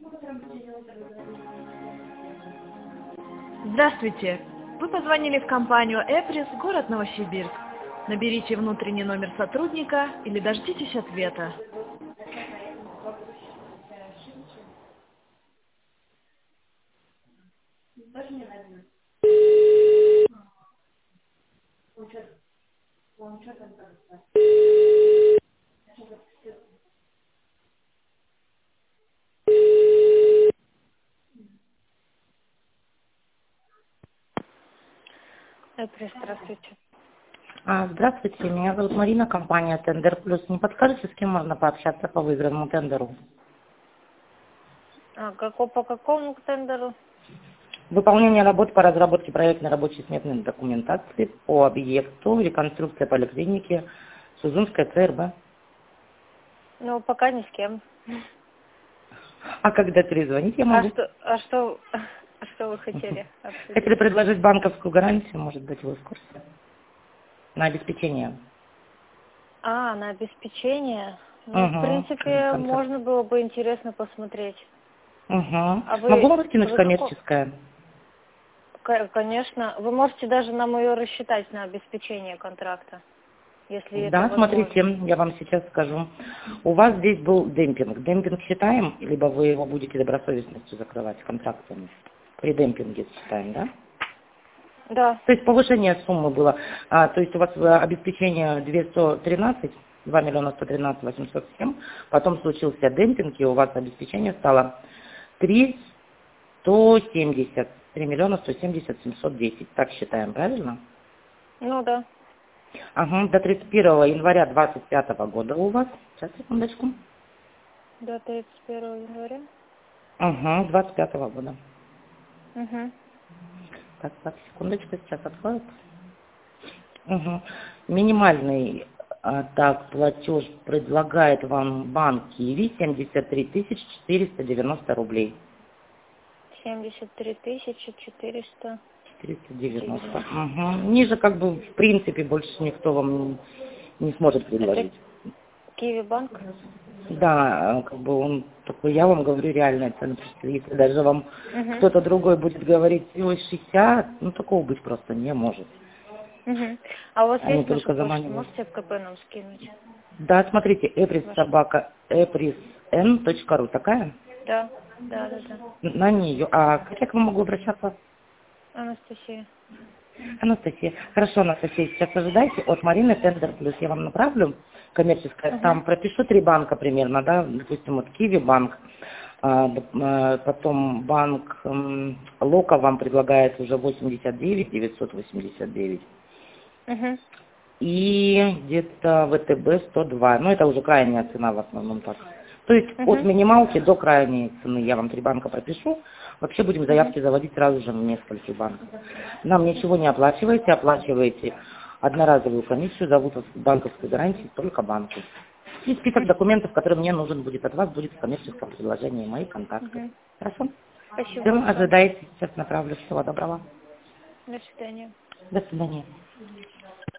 Здравствуйте! Вы позвонили в компанию «Эприс», город Новосибирск. Наберите внутренний номер сотрудника или дождитесь ответа. Здравствуйте. Здравствуйте, меня зовут Марина, компания «Тендер Плюс». Не подскажете, с кем можно пообщаться по выигранному тендеру? По какому тендеру? Выполнение работ по разработке проектной рабочей сметной документации по объекту реконструкция поликлиники Сузунская ЦРБ. Ну, пока ни с кем. А когда перезвонить я могу? Что вы хотели обсудить? Хотели предложить банковскую гарантию, может быть, вы в курсе? На обеспечение. На обеспечение? Ну, в принципе, Контракт. можно было бы интересно посмотреть. Могу вам скинуть коммерческое? Конечно. Вы можете даже нам ее рассчитать на обеспечение контракта, если это Да, возможно. смотрите, я вам сейчас скажу. У вас здесь был демпинг. Демпинг считаем, либо вы его будете добросовестностью закрывать контрактами? При демпинге считаем, да? Да. То есть повышение суммы было. То есть у вас обеспечение 213, 2 миллиона 113 807, потом случился демпинг, и у вас обеспечение стало 3 170, 3 миллиона 170 710. Так считаем, правильно? Ну да. До 31 января 2025 года у вас. Сейчас, секундочку. До 31 января. 25 года. Угу. Так, секундочку, сейчас открою. Минимальный платеж предлагает вам банк Киви 73 490 рублей. 73 400. 490. Ниже в принципе больше никто вам не сможет Это предложить. Киви банк? Да, он такой, я вам говорю реальная цена, потому что если даже вам кто-то другой будет говорить, ой, 60, такого быть просто не может. А у вас Они есть наша только почта? заманивают. Можете ФКП нам скинуть? Да, смотрите, epris.eprisn.ru такая? Да. На нее. А как я к вам могу обращаться? Анастасия. Анастасия. Хорошо, Анастасия, сейчас ожидайте от Марины Тендер Плюс. Я вам направлю коммерческое. Там пропишу 3 банка примерно, да, допустим, вот Киви банк, потом банк Лока вам предлагает уже 89 989. И где-то ВТБ 102. Это уже крайняя цена в основном так. То есть от минималки до крайней цены я вам 3 банка пропишу. Вообще будем заявки заводить сразу же в нескольких банках. Нам ничего не оплачиваете, оплачиваете одноразовую комиссию, зовут вас банковской гарантии только банку. И список документов, который мне нужен будет от вас, будет в коммерческом предложении, мои контакты. Хорошо? Спасибо Все, большое. ожидайте, сейчас направлю. Всего доброго. До свидания. До свидания.